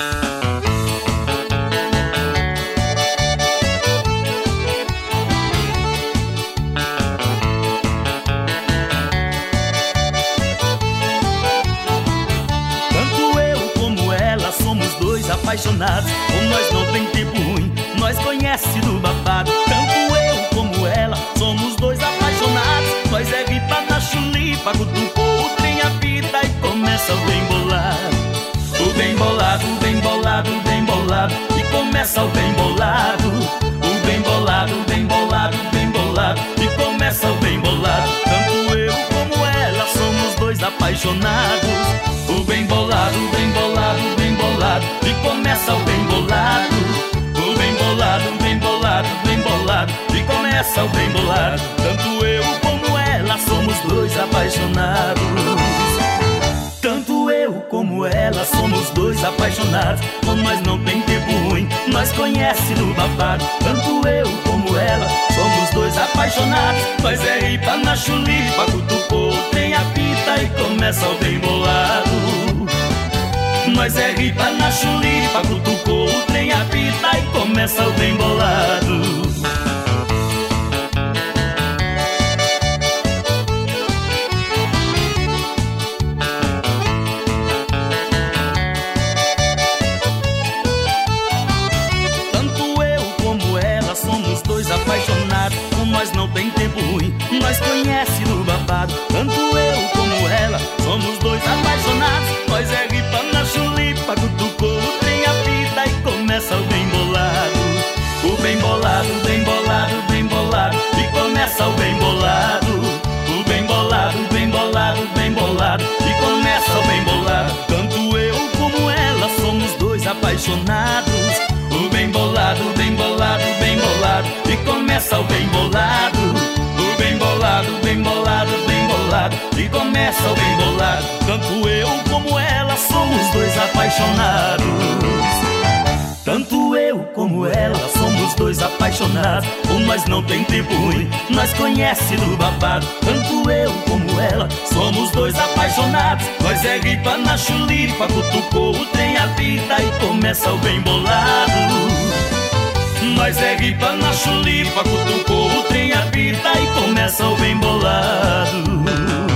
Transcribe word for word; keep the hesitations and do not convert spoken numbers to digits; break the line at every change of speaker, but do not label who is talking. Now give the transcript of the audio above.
Apaixonados, ou nós não tem tempo ruim, nós conhece do babado. Tanto eu como ela, somos dois apaixonados. Nós é ripa na chulipa, cutucou o trem apita e começa o bem bolado. O bem bolado, o bem bolado, o bem bolado, e começa o bem bolado. O bem bolado, o bem bolado, o bem bolado, e começa o bem bolado. Tanto eu como ela, somos dois apaixonados. O bem bolado, o bem bolado, o bem bolado, e começa o bem bolado. O bem bolado, o bem bolado, o bem bolado, e começa o bem bolado. Tanto eu como ela, somos dois apaixonados. Tanto eu como ela, somos dois apaixonados. Com nós não tem tempo ruim, nós conhece do babado. Tanto eu como ela, somos dois apaixonados. Nós é ripa na chulipa, cutucou, tem a pita e começa o bem bolado. Nós é ripa na chulipa, cutucou, tem a pita e começa o bem bolado. Apaixonados, com nós não tem tempo ruim, nós conhece do babado. Tanto eu como ela, somos dois apaixonados. Nós é ripa na chulipa, cutucou o trem apita e começa o bem bolado. O bem bolado, bem bolado, bem bolado, e começa o bem bolado. O bem bolado, bem bolado, bem bolado, e começa o bem bolado. Tanto eu como ela, somos dois apaixonados. O bem bolado, bem bolado, bem bolado, e começa o bem bolado. O bem bolado, bem bolado, bem bolado, e começa o bem bolado. Tanto eu como ela, somos dois apaixonados. Tanto eu como ela, somos dois apaixonados. Ou nós não tem tempo ruim, nós conhece do babado. Tanto eu como ela, somos dois apaixonados. Nós é ripa na chulipa, cutucou o trem apita e começa o bem bolado. Nós é ripa na chulipa, cutucou o trem apita e começa o bem bolado.